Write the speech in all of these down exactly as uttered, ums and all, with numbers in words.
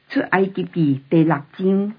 出埃及記第六章。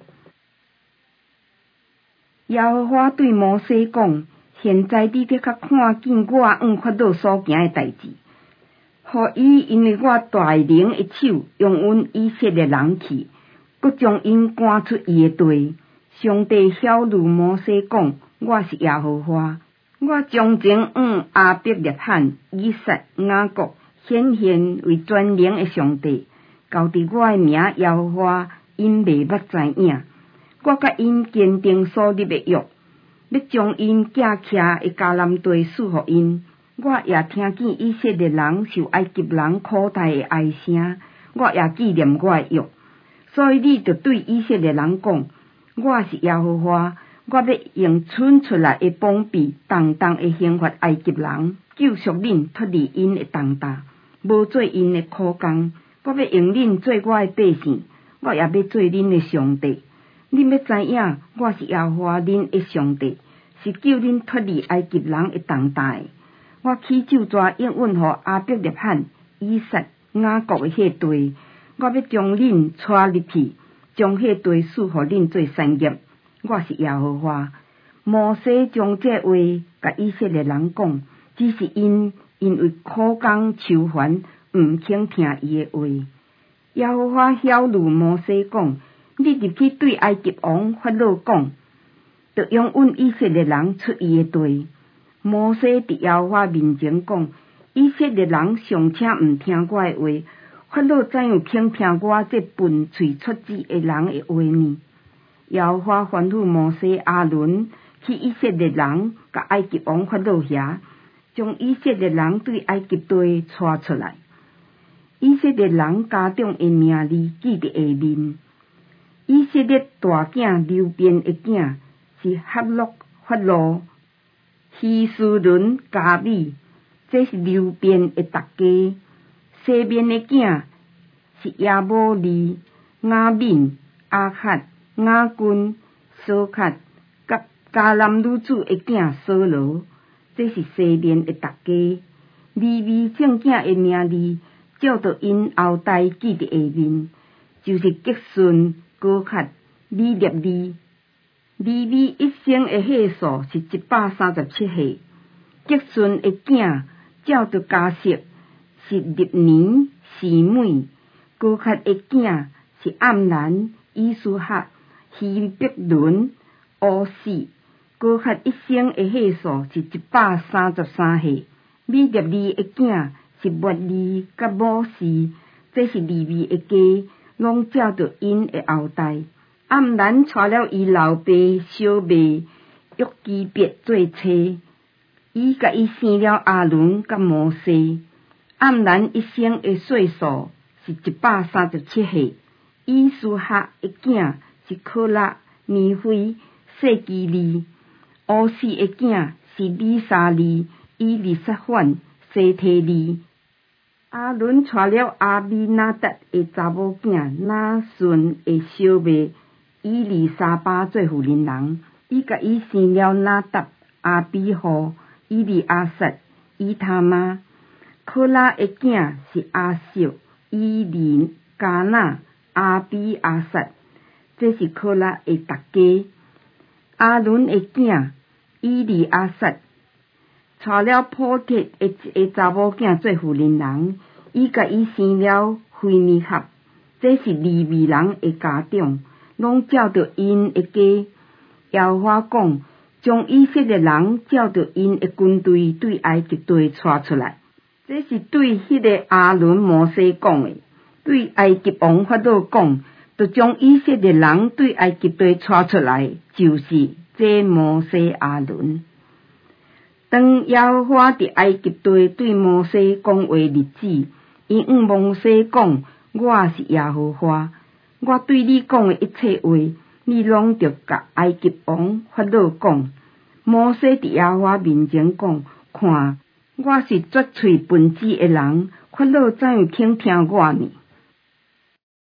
耶和華對摩西講：現在你得較看見我往法老所行的代志，予伊因為我大能的手用阮以色列人去，閣將因趕出伊的地。上帝曉諭摩西講：我是耶和華，我從前往亞伯拉罕、以撒、雅各顯現為全能的上帝，交佇我的名耶和華，因未捌知影。我甲因堅定所立的約，要將因寄徛的迦南地賜予因。我也聽見以色列人受埃及人苦待的哀聲，我也紀念我的約。所以你就對以色列人講：我是耶和華，我要用伸出來的膀臂，重重的刑罰埃及人，救贖恁脫離因的重擔，無做因的苦工。我要用恁做我的百姓，我也要做恁的上帝。恁要知影，我是耶和華恁的上帝，是救恁脫離埃及人的重擔的。我起咒詛應允予亞伯拉罕、以撒、雅各的迄地，我要將恁帶入去，將迄地賜予恁做產業。我是耶和華。摩西將這話甲以色列人講，只是因因為苦工愁煩，毋肯聽伊的話。耶和華曉諭摩西講：你入去對埃及王法老講，就用阮以色列人出伊的地。摩西佇耶和華面前講：以色列人尚且毋聽我的話，法老怎樣肯聽我這笨喙出舌的人的話呢？耶和華吩咐摩西亞倫去以色列人甲埃及王法老遐，將以色列人對埃及地帶出來。以色列人家長的名字記佇下面。以色列大囝流便的囝是哈錄、法路、希斯倫、加米，這是流便的大家。西面的囝是亞摩利、亞敏、亞克、亞軍、蘇克，甲迦南女子的囝掃羅，這是西面的大家。利未眾囝的名字照着因後代記佇下面，就是吉順、哥克、利列利。利未一生的歲數是一百三十七歲。吉順的囝照着家室是利年、示每。哥克的囝是暗蘭、以斯哈、希伯倫、烏士。哥克一生的歲數是一百三十三歲。利列利的囝是末利甲摩士，這是利未的家，攏照着因的後代。暗蘭娶了伊老爸小妹約基別做妻，伊甲伊生了亞倫甲摩西。暗蘭一生的歲數是一百三十七歲。以斯哈的囝是科勒、尼菲、細基利。烏士的囝是米沙利、以利撒反、西提利。亞倫娶了阿米納達的查某囝拿順的小妹以利沙巴做婦人人，伊甲伊生了拿達、阿比戶、以利亞撒、以他媽。科拉的囝是阿少、以利加納、阿比亞撒，這是科拉的大家。亞倫的囝以利亞撒娶了普鐵的一個查某囝做婦人人，伊甲伊生了菲尼哈，這是利未人的家長，攏照着因的家。耶和華講：將以色列人照着因的軍隊對埃及地帶出來。這是對迄個亞倫摩西講的，對埃及王法老講，就將以色列人對埃及地帶出來，就是這摩西亞倫。當耶和華佇埃及地對摩西講話日子，伊向摩西講：我是耶和華，我對你講的一切話，你攏着甲埃及王法老講。摩西佇耶和華面前講：看，我是拙喙笨舌的人，法老怎樣肯聽我呢？